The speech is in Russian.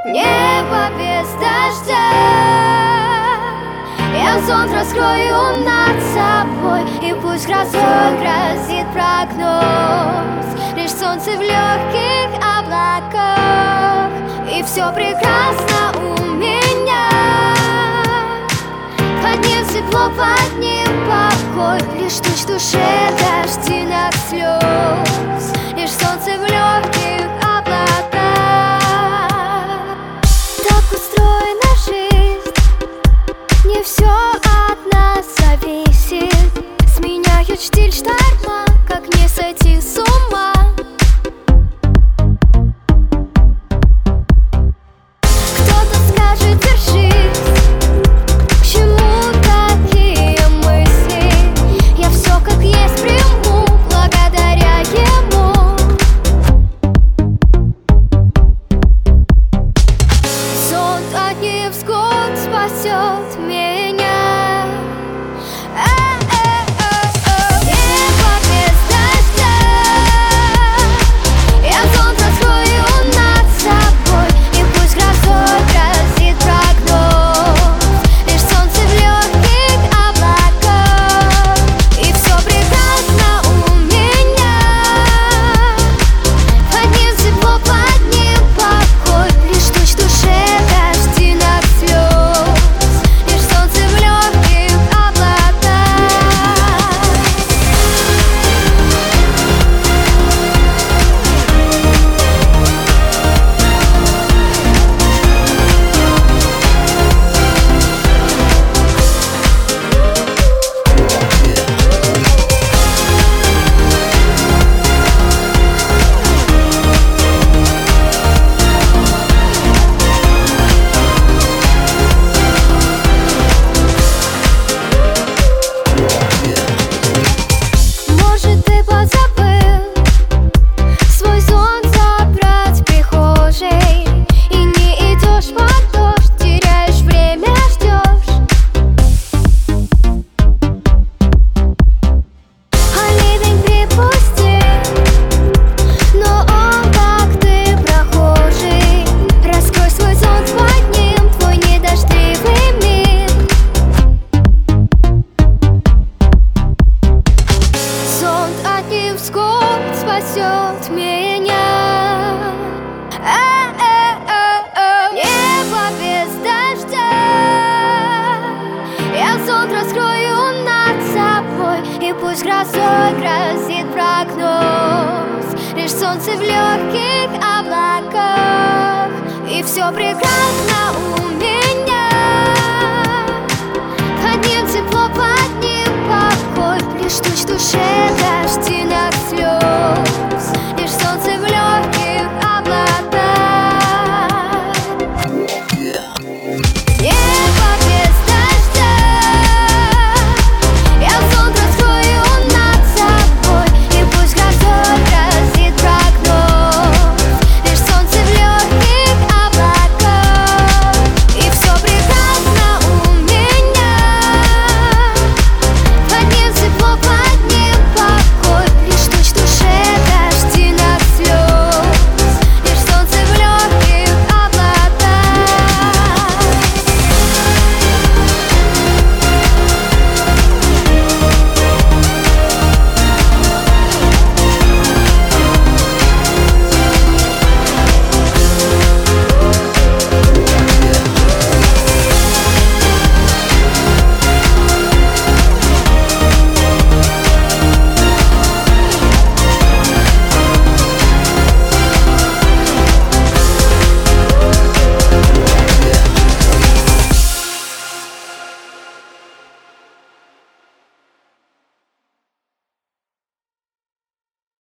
Небо без дождя, я зонт раскрою над собой, и пусть грозой грозит прогноз, лишь солнце в легких облаках, и все прекрасно у меня. Под ним тепло, под ним покой, лишь ночь в душе, дождинок слез, лишь солнце в легких облаках. Так устроена жизнь, не все от нас зависит. Сменяют штиль шторма, как не сойти с ума. Кто-то скажет, держись, к чему такие мысли? Я все как есть приму, благодаря ему. Зонт от невзгод спасет меня. Небо без дождя, я зонт раскрою над собой, и пусть грозой грозит прогноз, лишь солнце в легких облаках, и все прекрасно у меня. Под ним тепло, под ним покой, лишь ночь в душе, дождинок слез, лишь солнце в легких облаках. Может, ты позабыл свой зонт забрать в прихожей, и не идешь под дождь, теряешь время, ждешь. А ливень припустил, но он, как ты, прохожий. Раскрой свой зонт, под ним твой недождливый мир. Зонт от невзгод спасет меня. Небо без дождя, я зонт раскрою над собой, и пусть грозой грозит прогноз, лишь солнце в легких облаках, и все прекрасно у меня. Под ним тепло, под ним покой, лишь ночь в душе, дождинок слез.